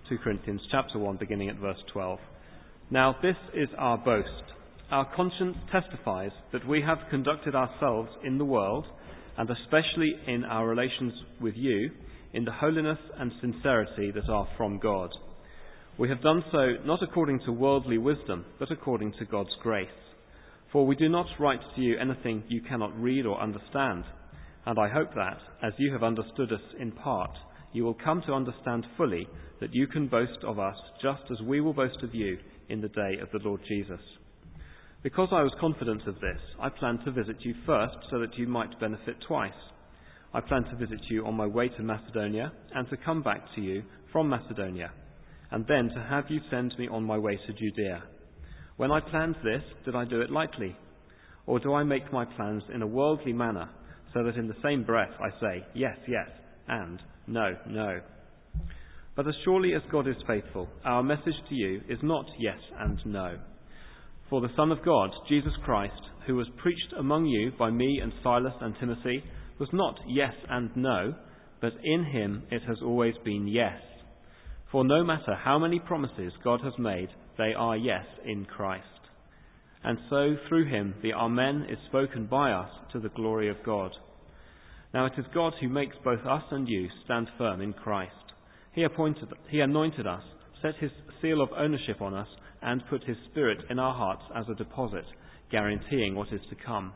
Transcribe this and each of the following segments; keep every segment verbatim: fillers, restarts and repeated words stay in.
Second Corinthians chapter one, beginning at verse twelve. Now this is our boast. Our conscience testifies that we have conducted ourselves in the world, and especially in our relations with you, in the holiness and sincerity that are from God. We have done so not according to worldly wisdom, but according to God's grace. For we do not write to you anything you cannot read or understand. And I hope that, as you have understood us in part, you will come to understand fully that you can boast of us just as we will boast of you in the day of the Lord Jesus. Because I was confident of this, I planned to visit you first so that you might benefit twice. I planned to visit you on my way to Macedonia and to come back to you from Macedonia, and then to have you send me on my way to Judea. When I planned this, did I do it lightly? Or do I make my plans in a worldly manner, so that in the same breath I say, yes, yes, and no, no? But as surely as God is faithful, our message to you is not yes and no. For the Son of God, Jesus Christ, who was preached among you by me and Silas and Timothy, was not yes and no, but in him it has always been yes. For no matter how many promises God has made, they are yes in Christ. And so through him the Amen is spoken by us to the glory of God. Now it is God who makes both us and you stand firm in Christ. He appointed, he anointed us, set his seal of ownership on us, and put his Spirit in our hearts as a deposit, guaranteeing what is to come.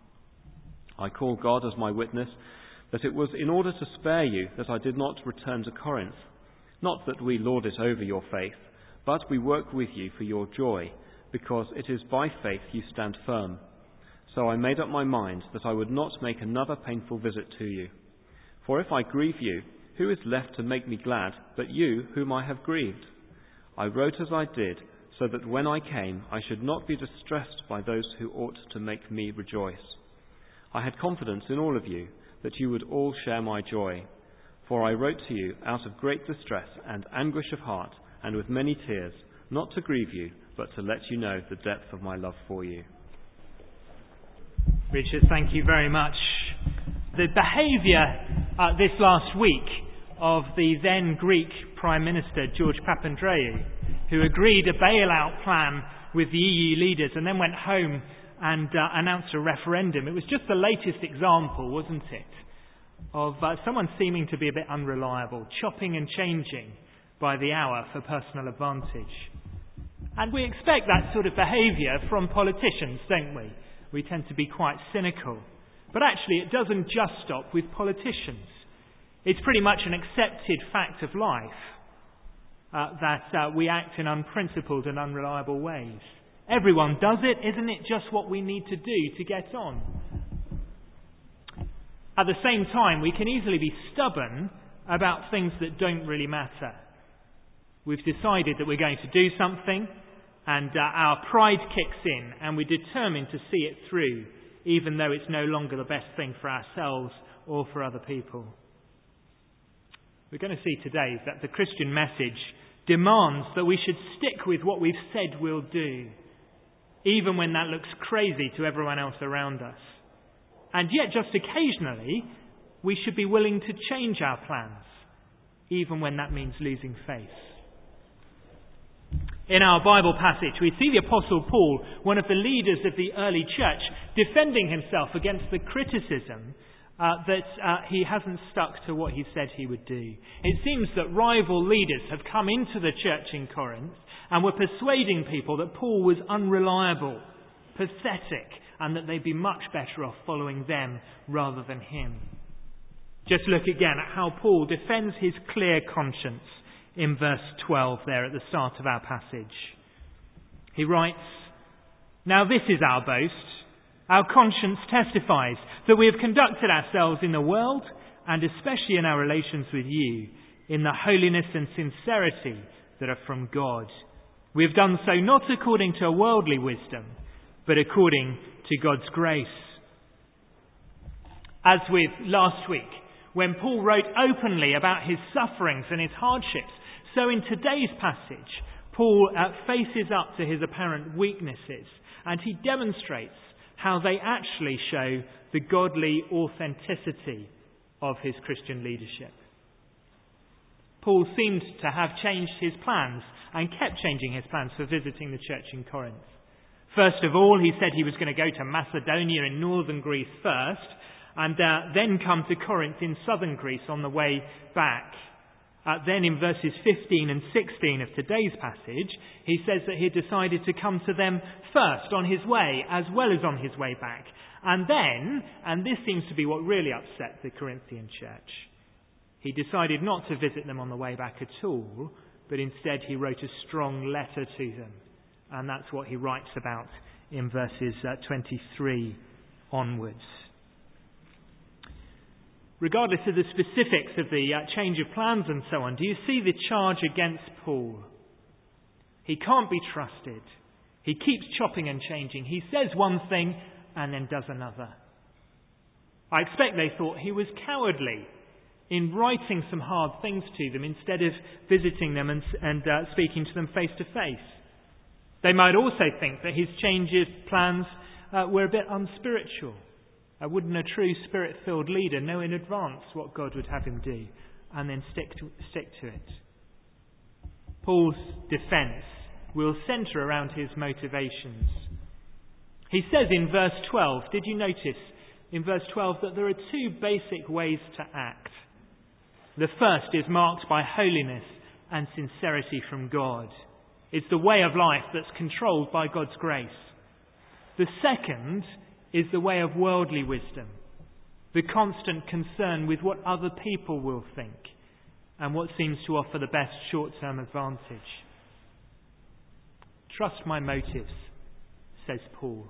I call God as my witness that it was in order to spare you that I did not return to Corinth. Not that we lord it over your faith, but we work with you for your joy, because it is by faith you stand firm. So I made up my mind that I would not make another painful visit to you. For if I grieve you, who is left to make me glad but you whom I have grieved? I wrote as I did, so that when I came I should not be distressed by those who ought to make me rejoice. I had confidence in all of you that you would all share my joy. For I wrote to you out of great distress and anguish of heart, and with many tears, not to grieve you, but to let you know the depth of my love for you. Richard, thank you very much. The behaviour uh, this last week of the then Greek Prime Minister, George Papandreou, who agreed a bailout plan with the E U leaders and then went home and uh, announced a referendum. It was just the latest example, wasn't it, of uh, someone seeming to be a bit unreliable, chopping and changing by the hour for personal advantage. And we expect that sort of behaviour from politicians, don't we? We tend to be quite cynical. But actually it doesn't just stop with politicians. It's pretty much an accepted fact of life uh, that uh, we act in unprincipled and unreliable ways. Everyone does it. Isn't it just what we need to do to get on? At the same time, we can easily be stubborn about things that don't really matter. We've decided that we're going to do something, and uh, our pride kicks in, and we're determined to see it through, even though it's no longer the best thing for ourselves or for other people. We're going to see today that the Christian message demands that we should stick with what we've said we'll do, even when that looks crazy to everyone else around us. And yet, just occasionally, we should be willing to change our plans, even when that means losing face. In our Bible passage, we see the Apostle Paul, one of the leaders of the early church, defending himself against the criticism uh, that uh, he hasn't stuck to what he said he would do. It seems that rival leaders have come into the church in Corinth and were persuading people that Paul was unreliable, pathetic, and that they'd be much better off following them rather than him. Just look again at how Paul defends his clear conscience in verse twelve there at the start of our passage. He writes, "Now this is our boast. Our conscience testifies that we have conducted ourselves in the world, and especially in our relations with you, in the holiness and sincerity that are from God. We have done so not according to worldly wisdom, but according to God's grace." As with last week, when Paul wrote openly about his sufferings and his hardships, so in today's passage, Paul uh, faces up to his apparent weaknesses, and he demonstrates how they actually show the godly authenticity of his Christian leadership. Paul seemed to have changed his plans and kept changing his plans for visiting the church in Corinth. First of all, he said he was going to go to Macedonia in northern Greece first, and uh, then come to Corinth in southern Greece on the way back. Uh, then in verses fifteen and sixteen of today's passage, he says that he decided to come to them first on his way as well as on his way back. And then, and this seems to be what really upset the Corinthian church, he decided not to visit them on the way back at all, but instead he wrote a strong letter to them. And that's what he writes about in verses uh, twenty-three onwards. Regardless of the specifics of the uh, change of plans and so on, do you see the charge against Paul? He can't be trusted. He keeps chopping and changing. He says one thing and then does another. I expect they thought he was cowardly in writing some hard things to them instead of visiting them and, and uh, speaking to them face to face. They might also think that his change of plans uh, were a bit unspiritual. Uh, wouldn't a true spirit-filled leader know in advance what God would have him do and then stick to, stick to it? Paul's defence will centre around his motivations. He says in verse twelve, did you notice in verse twelve that there are two basic ways to act? The first is marked by holiness and sincerity from God. It's the way of life that's controlled by God's grace. The second is the way of worldly wisdom, the constant concern with what other people will think and what seems to offer the best short-term advantage. Trust my motives, says Paul.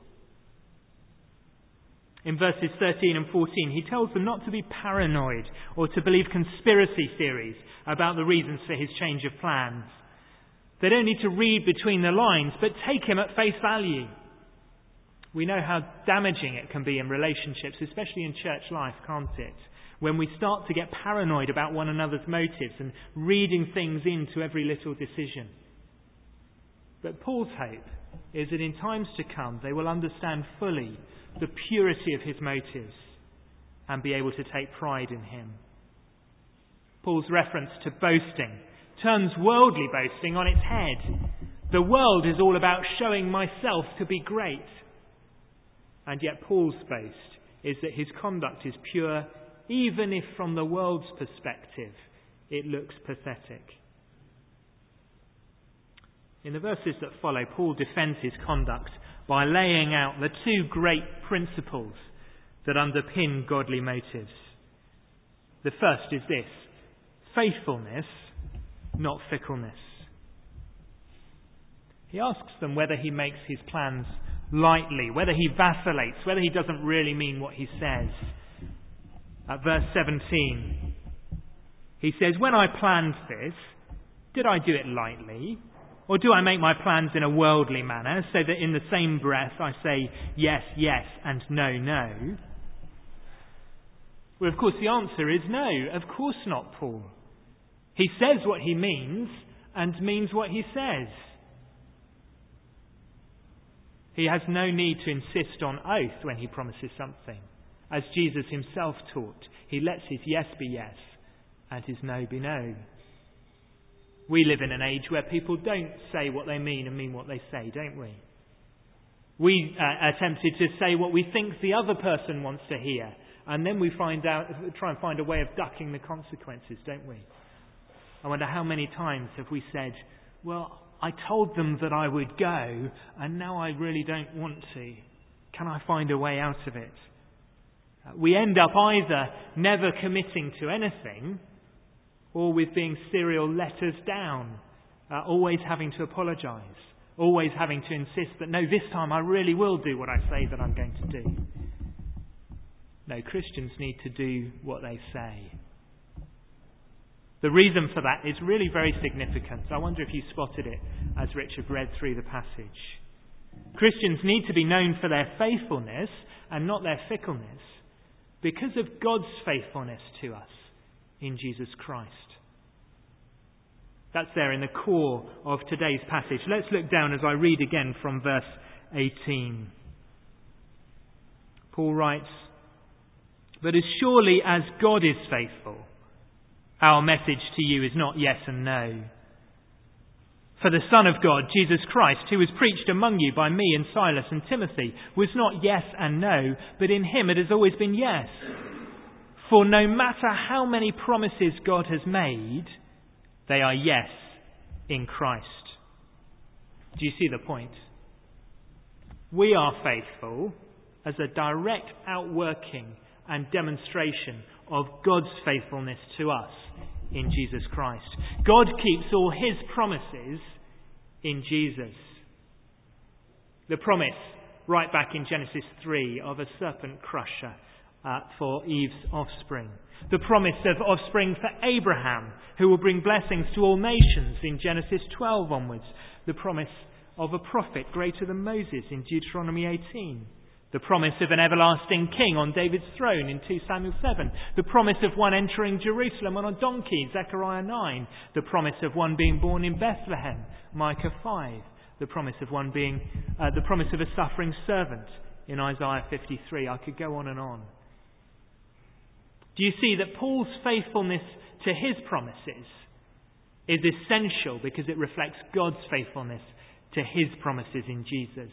In verses thirteen and fourteen, he tells them not to be paranoid or to believe conspiracy theories about the reasons for his change of plans. They don't need to read between the lines, but take him at face value. We know how damaging it can be in relationships, especially in church life, can't it? When we start to get paranoid about one another's motives and reading things into every little decision. But Paul's hope is that in times to come they will understand fully the purity of his motives and be able to take pride in him. Paul's reference to boasting turns worldly boasting on its head. The world is all about showing myself to be great. And yet Paul's boast is that his conduct is pure, even if from the world's perspective it looks pathetic. In the verses that follow, Paul defends his conduct by laying out the two great principles that underpin godly motives. The first is this: faithfulness, not fickleness. He asks them whether he makes his plans lightly, whether he vacillates, whether he doesn't really mean what he says. At verse seventeen, he says, when I planned this, did I do it lightly? Or do I make my plans in a worldly manner, so that in the same breath I say yes, yes, and no, no? Well, of course, the answer is no. Of course not, Paul. He says what he means and means what he says. He has no need to insist on oath when he promises something. As Jesus himself taught, he lets his yes be yes and his no be no. We live in an age where people don't say what they mean and mean what they say, don't we? We uh, are tempted to say what we think the other person wants to hear, and then we find out, try and find a way of ducking the consequences, don't we? I wonder how many times have we said, well, I told them that I would go, and now I really don't want to. Can I find a way out of it? Uh, we end up either never committing to anything, or with being serial letters down, uh, always having to apologise, always having to insist that, no, this time I really will do what I say that I'm going to do. No, Christians need to do what they say. The reason for that is really very significant. I wonder if you spotted it as Richard read through the passage. Christians need to be known for their faithfulness and not their fickleness because of God's faithfulness to us in Jesus Christ. That's there in the core of today's passage. Let's look down as I read again from verse eighteen. Paul writes, "But as surely as God is faithful, Our message to you is not yes and no. For the Son of God, Jesus Christ, who was preached among you by me and Silas and Timothy, was not yes and no, but in him it has always been yes. For no matter how many promises God has made, they are yes in Christ. Do you see the point? We are faithful as a direct outworking and demonstration of God's faithfulness to us in Jesus Christ. God keeps all his promises in Jesus. The promise right back in Genesis three of a serpent crusher uh, for Eve's offspring. The promise of offspring for Abraham, who will bring blessings to all nations in Genesis twelve onwards. The promise of a prophet greater than Moses in Deuteronomy eighteen. The promise of an everlasting king on David's throne in Second Samuel seven. The promise of one entering Jerusalem on a donkey, Zechariah nine. The promise of one being born in Bethlehem, Micah five. The promise of one being, uh, the promise of a suffering servant in Isaiah fifty-three. I could go on and on. Do you see that Paul's faithfulness to his promises is essential because it reflects God's faithfulness to his promises in Jesus?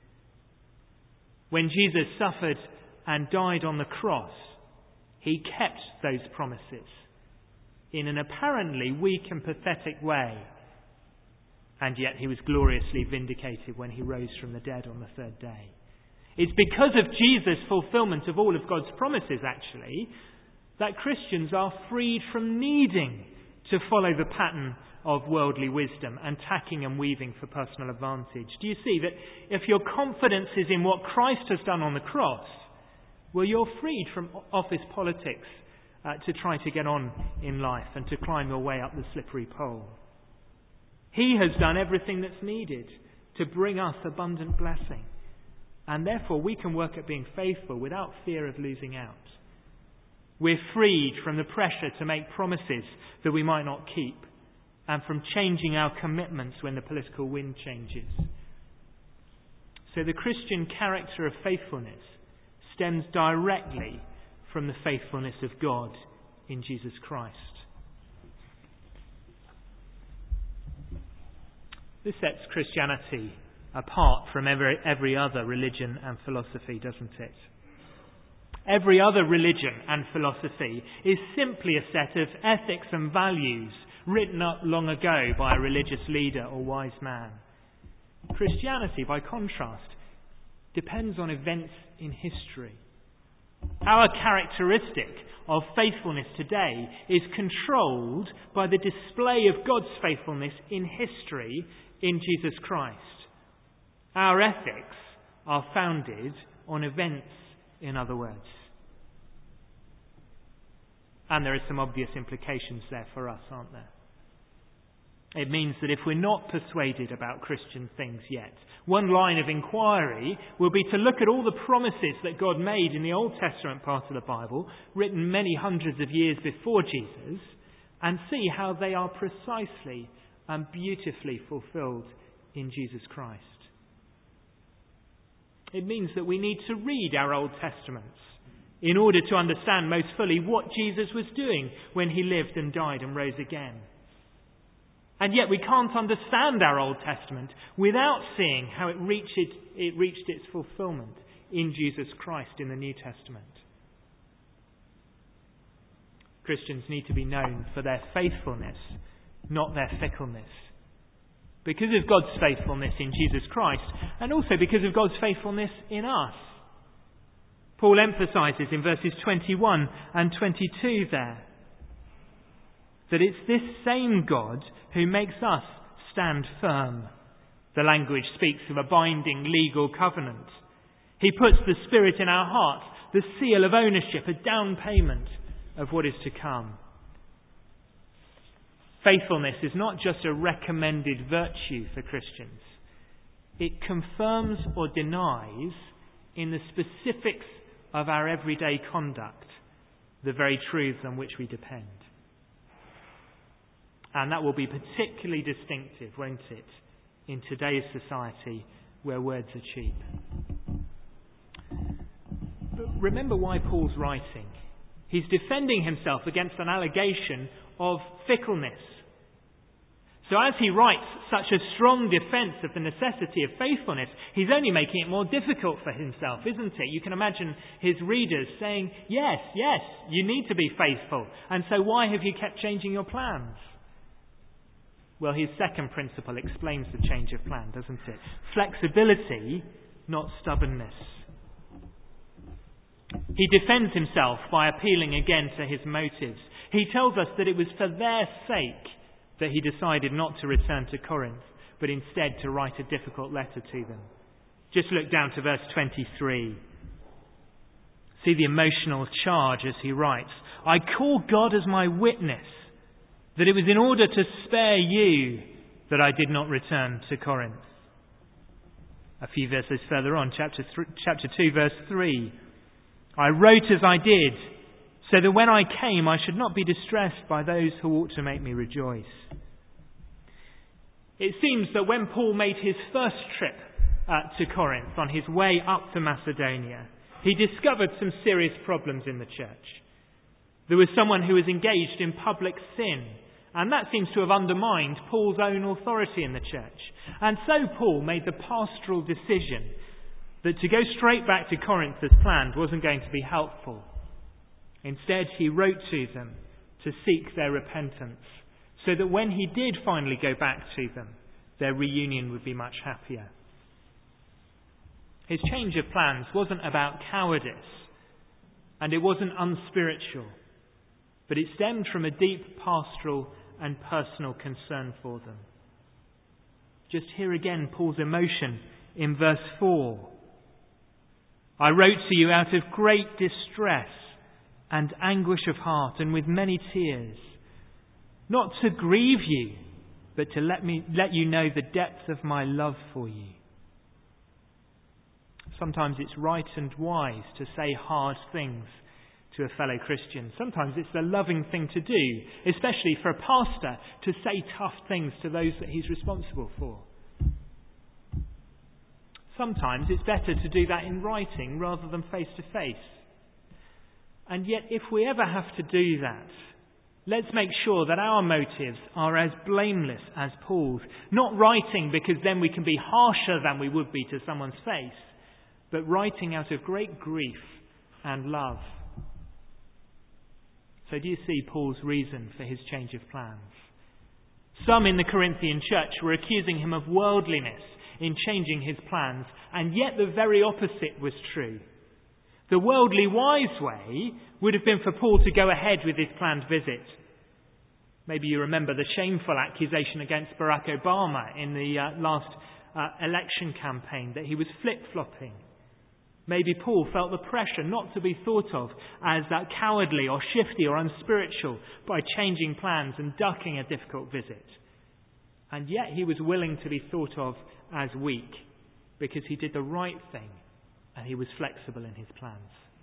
When Jesus suffered and died on the cross, he kept those promises in an apparently weak and pathetic way. And yet he was gloriously vindicated when he rose from the dead on the third day. It's because of Jesus' fulfillment of all of God's promises, actually, that Christians are freed from needing to follow the pattern of worldly wisdom and tacking and weaving for personal advantage. Do you see that if your confidence is in what Christ has done on the cross, well, you're freed from office politics uh, to try to get on in life and to climb your way up the slippery pole. He has done everything that's needed to bring us abundant blessing. And therefore we can work at being faithful without fear of losing out. We're freed from the pressure to make promises that we might not keep, and from changing our commitments when the political wind changes. So the Christian character of faithfulness stems directly from the faithfulness of God in Jesus Christ. This sets Christianity apart from every, every other religion and philosophy, doesn't it? Every other religion and philosophy is simply a set of ethics and values written up long ago by a religious leader or wise man. Christianity, by contrast, depends on events in history. Our characteristic of faithfulness today is controlled by the display of God's faithfulness in history in Jesus Christ. Our ethics are founded on events, in other words. And there are some obvious implications there for us, aren't there? It means that if we're not persuaded about Christian things yet, one line of inquiry will be to look at all the promises that God made in the Old Testament part of the Bible, written many hundreds of years before Jesus, and see how they are precisely and beautifully fulfilled in Jesus Christ. It means that we need to read our Old Testaments in order to understand most fully what Jesus was doing when he lived and died and rose again. And yet we can't understand our Old Testament without seeing how it reached, it, it reached its fulfillment in Jesus Christ in the New Testament. Christians need to be known for their faithfulness, not their fickleness. Because of God's faithfulness in Jesus Christ, and also because of God's faithfulness in us. Paul emphasises in verses twenty-one and twenty-two there that it's this same God who makes us stand firm. The language speaks of a binding legal covenant. He puts the Spirit in our hearts, the seal of ownership, a down payment of what is to come. Faithfulness is not just a recommended virtue for Christians. It confirms or denies in the specifics of our everyday conduct the very truths on which we depend. And that will be particularly distinctive, won't it, in today's society where words are cheap. But remember why Paul's writing. He's defending himself against an allegation of fickleness. So as he writes such a strong defence of the necessity of faithfulness, he's only making it more difficult for himself, isn't it? You can imagine his readers saying, yes, yes, you need to be faithful, and so why have you kept changing your plans? Well, his second principle explains the change of plan, doesn't it? Flexibility, not stubbornness. He defends himself by appealing again to his motives. He tells us that it was for their sake that he decided not to return to Corinth, but instead to write a difficult letter to them. Just look down to verse twenty-three. See the emotional charge as he writes, I call God as my witness that it was in order to spare you that I did not return to Corinth. A few verses further on, chapter th- chapter two, verse three. I wrote as I did, so that when I came I should not be distressed by those who ought to make me rejoice. It seems that when Paul made his first trip uh, to Corinth on his way up to Macedonia, he discovered some serious problems in the church. There was someone who was engaged in public sin, and that seems to have undermined Paul's own authority in the church. And so Paul made the pastoral decision that to go straight back to Corinth as planned wasn't going to be helpful. Instead, he wrote to them to seek their repentance, so that when he did finally go back to them, their reunion would be much happier. His change of plans wasn't about cowardice, and it wasn't unspiritual, but it stemmed from a deep pastoral and personal concern for them. Just hear again Paul's emotion in verse four. I wrote to you out of great distress and anguish of heart and with many tears, not to grieve you, but to let me let you know the depth of my love for you. Sometimes it's right and wise to say hard things to a fellow Christian. Sometimes it's the loving thing to do, especially for a pastor, to say tough things to those that he's responsible for. Sometimes it's better to do that in writing rather than face to face. And yet, if we ever have to do that, let's make sure that our motives are as blameless as Paul's. Not writing because then we can be harsher than we would be to someone's face, but writing out of great grief and love. So do you see Paul's reason for his change of plans? Some in the Corinthian church were accusing him of worldliness in changing his plans, and yet the very opposite was true. The worldly wise way would have been for Paul to go ahead with his planned visit. Maybe you remember the shameful accusation against Barack Obama in the uh, last uh, election campaign, that he was flip-flopping. Maybe Paul felt the pressure not to be thought of as that cowardly or shifty or unspiritual by changing plans and ducking a difficult visit. And yet he was willing to be thought of as weak because he did the right thing and he was flexible in his plans.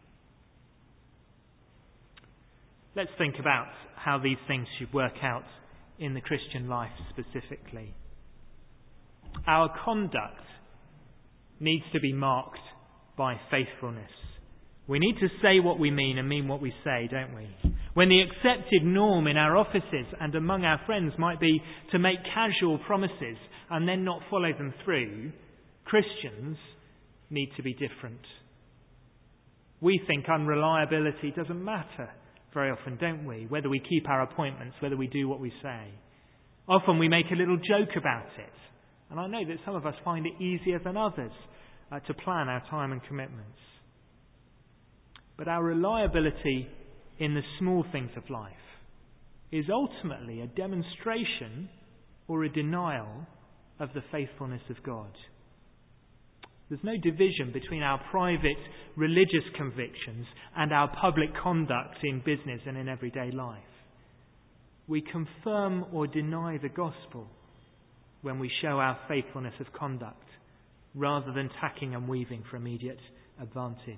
Let's think about how these things should work out in the Christian life specifically. Our conduct needs to be marked by faithfulness. We need to say what we mean and mean what we say, don't we? When the accepted norm in our offices and among our friends might be to make casual promises and then not follow them through, Christians need to be different. We think unreliability doesn't matter very often, don't we? Whether we keep our appointments, whether we do what we say. Often we make a little joke about it. And I know that some of us find it easier than others uh, to plan our time and commitments. But our reliability in the small things of life is ultimately a demonstration or a denial of the faithfulness of God. There's no division between our private religious convictions and our public conduct in business and in everyday life. We confirm or deny the gospel when we show our faithfulness of conduct rather than tacking and weaving for immediate advantage.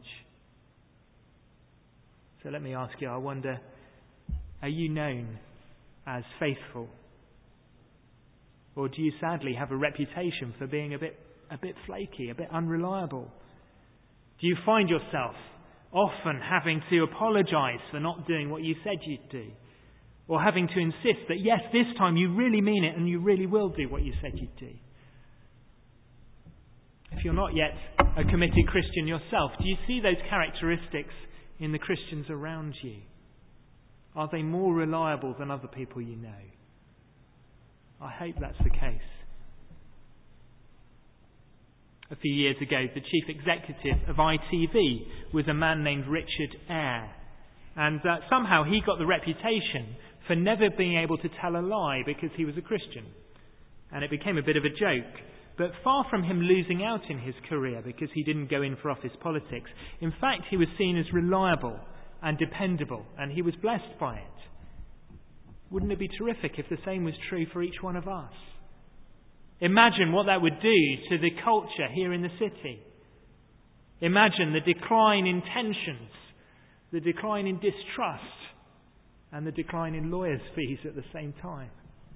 So let me ask you, I wonder, are you known as faithful? Or do you sadly have a reputation for being a bit a bit flaky, a bit unreliable? Do you find yourself often having to apologise for not doing what you said you'd do? Or having to insist that, yes, this time you really mean it and you really will do what you said you'd do. If you're not yet a committed Christian yourself, do you see those characteristics in the Christians around you? Are they more reliable than other people you know? I hope that's the case. A few years ago, the chief executive of I T V was a man named Richard Eyre. And uh, somehow he got the reputation for never being able to tell a lie because he was a Christian. And it became a bit of a joke. But far from him losing out in his career because he didn't go in for office politics, in fact he was seen as reliable and dependable, and he was blessed by it. Wouldn't it be terrific if the same was true for each one of us? Imagine what that would do to the culture here in the city. Imagine the decline in tensions, the decline in distrust, and the decline in lawyers' fees at the same time.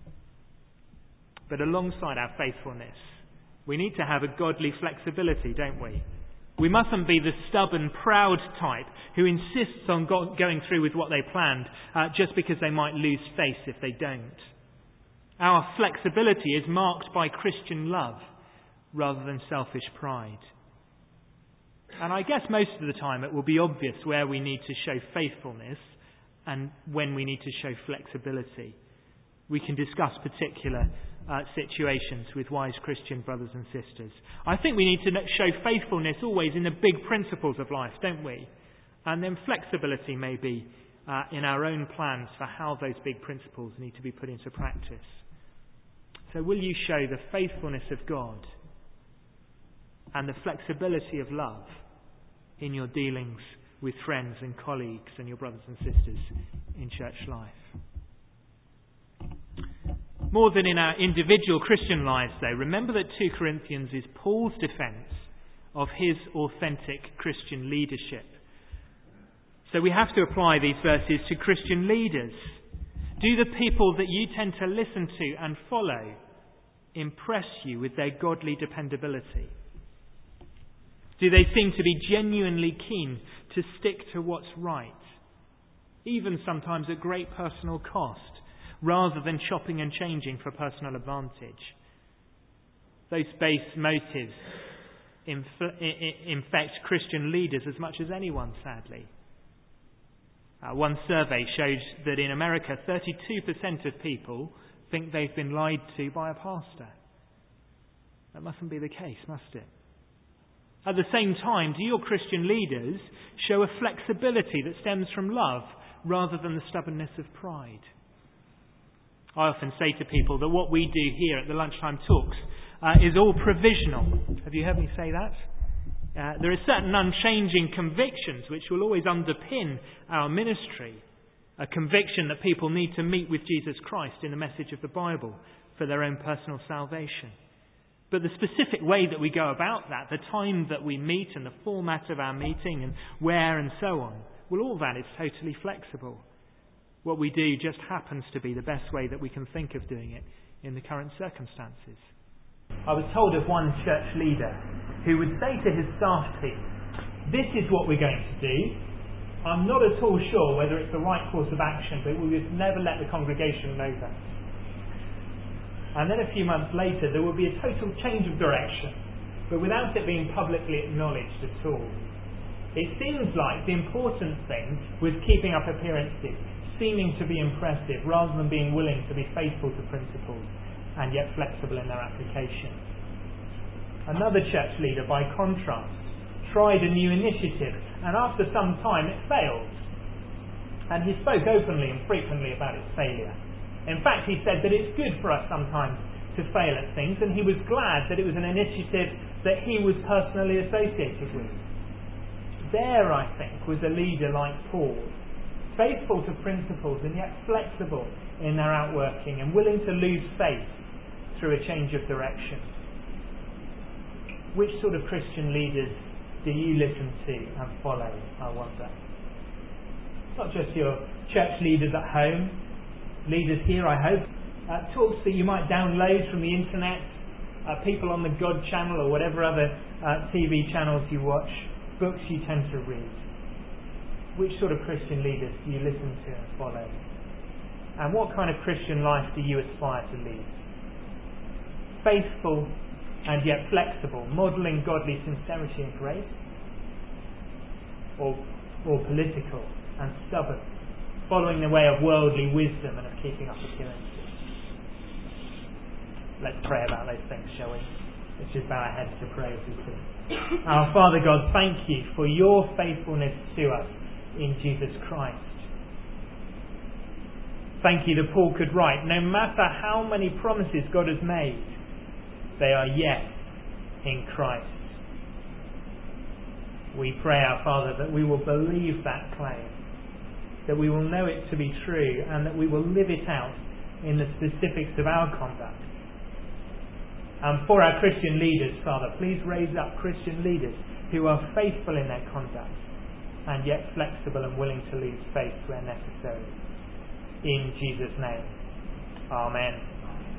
But alongside our faithfulness, we need to have a godly flexibility, don't we? We mustn't be the stubborn, proud type who insists on go- going through with what they planned uh, just because they might lose face if they don't. Our flexibility is marked by Christian love rather than selfish pride. And I guess most of the time it will be obvious where we need to show faithfulness and when we need to show flexibility. We can discuss particular uh, situations with wise Christian brothers and sisters. I think we need to show faithfulness always in the big principles of life, don't we? And then flexibility maybe uh, in our own plans for how those big principles need to be put into practice. So will you show the faithfulness of God and the flexibility of love in your dealings with friends and colleagues and your brothers and sisters in church life? More than in our individual Christian lives, though, remember that two Corinthians is Paul's defence of his authentic Christian leadership. So we have to apply these verses to Christian leaders. Do the people that you tend to listen to and follow impress you with their godly dependability? Do they seem to be genuinely keen to stick to what's right, even sometimes at great personal cost, rather than chopping and changing for personal advantage? Those base motives inf- infect Christian leaders as much as anyone, sadly. Uh, one survey showed that in America, thirty-two percent of people think they've been lied to by a pastor. That mustn't be the case, must it? At the same time, do your Christian leaders show a flexibility that stems from love rather than the stubbornness of pride? I often say to people that what we do here at the lunchtime talks uh, is all provisional. Have you heard me say that? Uh, there are certain unchanging convictions which will always underpin our ministry. A conviction that people need to meet with Jesus Christ in the message of the Bible for their own personal salvation. But the specific way that we go about that, the time that we meet and the format of our meeting and where and so on, well, all that is totally flexible. What we do just happens to be the best way that we can think of doing it in the current circumstances. I was told of one church leader who would say to his staff team, "This is what we're going to do. I'm not at all sure whether it's the right course of action, but we'll just never let the congregation know that." And then a few months later, there would be a total change of direction, but without it being publicly acknowledged at all. It seems like the important thing was keeping up appearances, seeming to be impressive, rather than being willing to be faithful to principles and yet flexible in their application. Another church leader, by contrast, tried a new initiative, and after some time it failed. And he spoke openly and frequently about its failure. In fact, he said that it's good for us sometimes to fail at things, and he was glad that it was an initiative that he was personally associated with. There, I think, was a leader like Paul, faithful to principles and yet flexible in their outworking and willing to lose faith through a change of direction. Which sort of Christian leaders do you listen to and follow, I wonder? Not just your church leaders at home, leaders here, I hope. Uh, talks that you might download from the internet, uh, people on the God channel or whatever other uh, T V channels you watch, books you tend to read. Which sort of Christian leaders do you listen to and follow? And what kind of Christian life do you aspire to lead? Faithful and yet flexible, modelling godly sincerity and grace? Or, or political and stubborn, following the way of worldly wisdom and of keeping up appearances? Let's pray about those things, shall we? Let's just bow our heads to pray as we do. Our Father God, thank you for your faithfulness to us in Jesus Christ. Thank you that Paul could write, no matter how many promises God has made, they are yes in Christ. We pray, our Father, that we will believe that claim, that we will know it to be true, and that we will live it out in the specifics of our conduct. And for our Christian leaders, Father, please raise up Christian leaders who are faithful in their conduct and yet flexible and willing to leave space where necessary. In Jesus' name. Amen.